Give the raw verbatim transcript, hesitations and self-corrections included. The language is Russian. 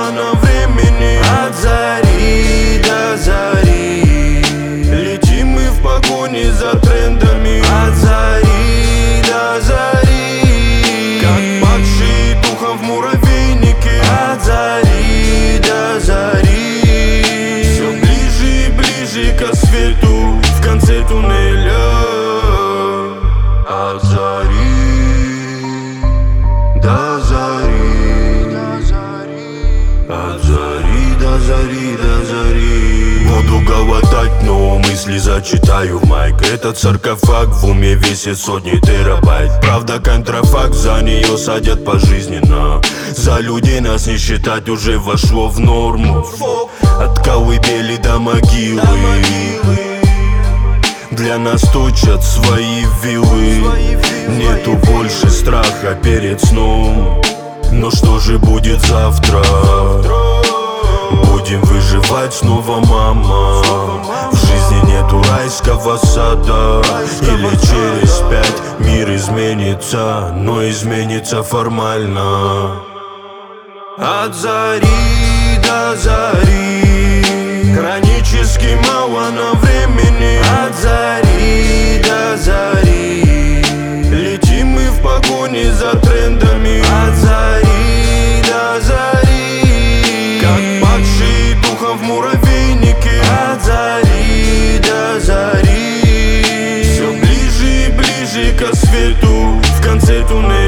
мало на времени. От зари до зари летим мы в погоне за трендами. От зари до зари, как падшие духом в муравейнике. От зари до зари, все ближе и ближе к свету в конце туннеля. От зари до зари, от зари до зари, до зари. Буду голодать, но мысли зачитаю в майк. Этот саркофаг в уме весит сотни терабайт. Правда, контрафакт, за нее садят пожизненно. За людей нас не считать уже вошло в норму. От колыбели до могилы для нас точат свои вилы. Нету больше страха перед сном. Но что же будет завтра? Будем выживать снова, мама. В жизни нету райского сада. Или через пять мир изменится, но изменится формально. От зари до зари хронически мало на времени. От зари до зари летим мы в погоне за трендами. От зари до зари, как падшие духом в муравейнике. От зари до зари, все ближе и ближе к свету в конце туннеля.